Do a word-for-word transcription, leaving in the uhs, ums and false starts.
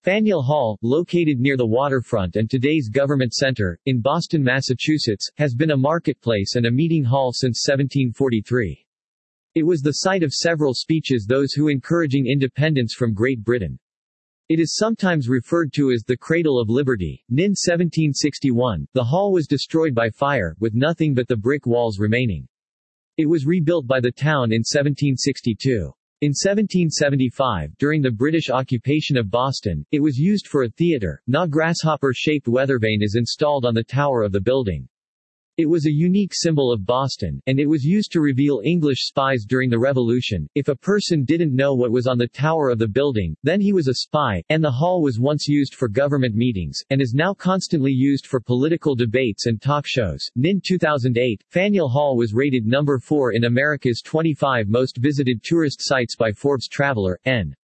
Faneuil Hall, located near the waterfront and today's Government Center, in Boston, Massachusetts, has been a marketplace and a meeting hall since seventeen forty-three. It was the site of several speeches those who encouraging independence from Great Britain. It is sometimes referred to as the Cradle of Liberty. In seventeen sixty-one, the hall was destroyed by fire, with nothing but the brick walls remaining. It was rebuilt by the town in seventeen sixty-two. In seventeen seventy-five, during the British occupation of Boston, it was used for a theatre. A grasshopper-shaped weathervane is installed on the tower of the building. It was a unique symbol of Boston, and it was used to reveal English spies during the Revolution. If a person didn't know what was on the tower of the building, then he was a spy, and the hall was once used for government meetings, and is now constantly used for political debates and talk shows. In two thousand eight, Faneuil Hall was rated number four in America's twenty-five most visited tourist sites by Forbes Traveler, N